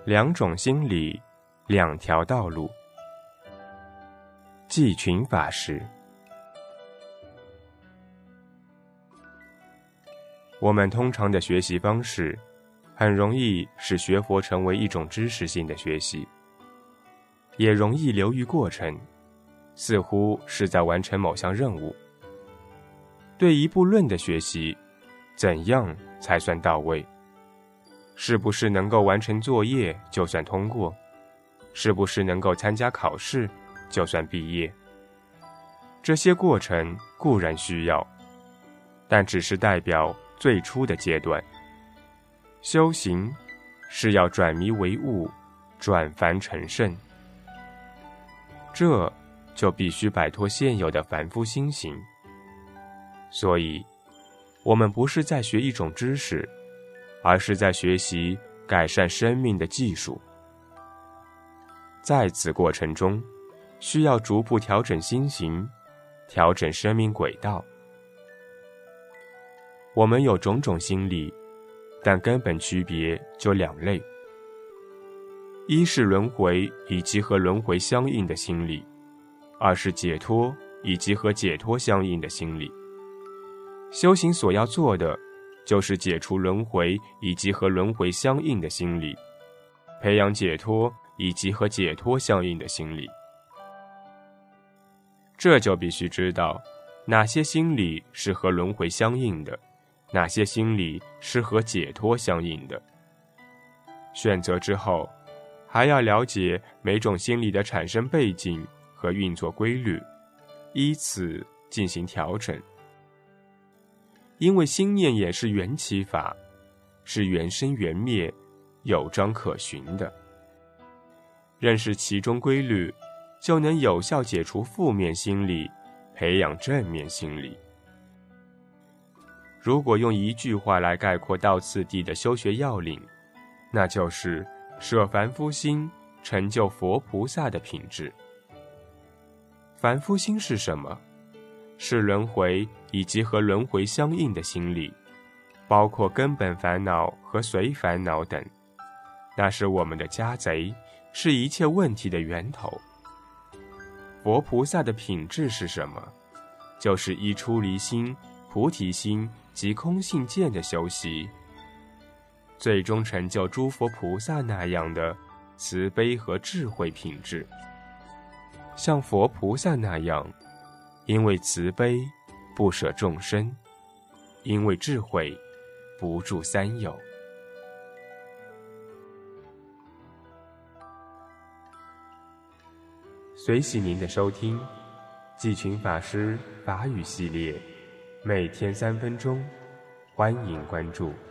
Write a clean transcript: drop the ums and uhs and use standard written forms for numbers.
两种心理，两条道路。季群法师。我们通常的学习方式，很容易使学佛成为一种知识性的学习，也容易流于过程，似乎是在完成某项任务。对一部论的学习，怎样才算到位？是不是能够完成作业就算通过？是不是能够参加考试就算毕业？这些过程固然需要，但只是代表最初的阶段。修行是要转迷为悟，转凡成圣，这就必须摆脱现有的凡夫心行。所以，我们不是在学一种知识，而是在学习改善生命的技术。在此过程中，需要逐步调整心行，调整生命轨道。我们有种种心理，但根本区别就两类：一是轮回以及和轮回相应的心理，二是解脱以及和解脱相应的心理。修行所要做的，就是解除轮回以及和轮回相应的心理，培养解脱以及和解脱相应的心理。这就必须知道，哪些心理是和轮回相应的，哪些心理是和解脱相应的。选择之后，还要了解每种心理的产生背景和运作规律，依此进行调整。因为心念也是缘起法，是缘生缘灭，有章可循的。认识其中规律，就能有效解除负面心理，培养正面心理。如果用一句话来概括到此地的修学要领，那就是舍凡夫心，成就佛菩萨的品质。凡夫心是什么？是轮回以及和轮回相应的心理，包括根本烦恼和随烦恼等。那是我们的家贼，是一切问题的源头。佛菩萨的品质是什么？就是依出离心、菩提心及空性见的修习，最终成就诸佛菩萨那样的慈悲和智慧品质。像佛菩萨那样，因为慈悲不舍众生，因为智慧不住三有。随喜您的收听，季群法师法语系列，每天3分钟，欢迎关注。